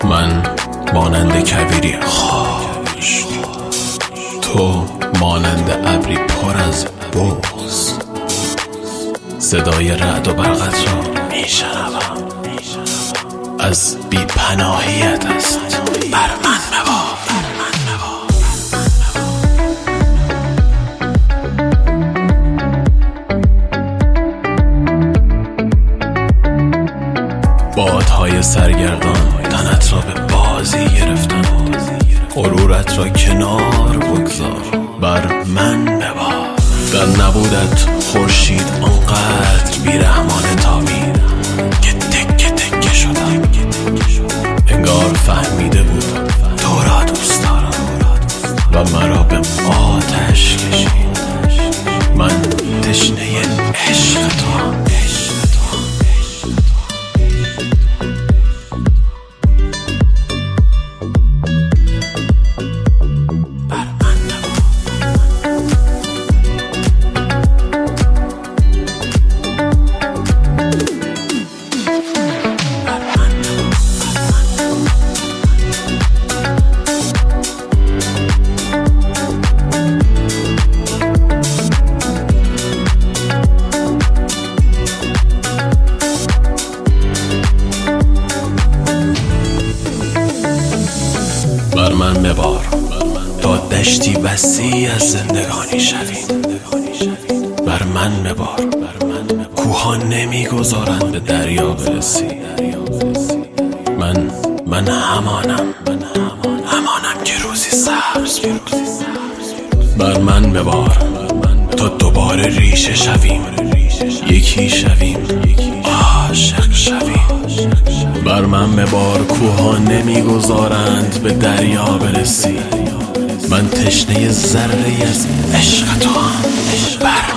من مانند کویری خوش، تو مانند ابری پر از بغض. صدای رعد و برقت را میشنوم، از بی پناهیت است. بر من ببار، بادهای سرگردان تنت را به بازی گرفتند. غرورت را کنار بگذار، بر من ببار. در نبودت خورشید آنقدر بیرحمانه تابید که تکه تکه شدم. انگار فهمیده بود تو را دوست دارم و مرا به آتش کشید. من تشنه عشق توام. بر من ببار تا دشتی وسیع از زندگانی شویم. بر من ببار، کوها نمیگذارند به دریا برسی. من همانم که روزی سبز بود. بر من ببار تا دوباره ریشه شویم، یکی شویم، عاشق شویم. بر من ببار، کوها نمیگذارند به دریا برسی. من تشنه ذره‌ای از عشق توام.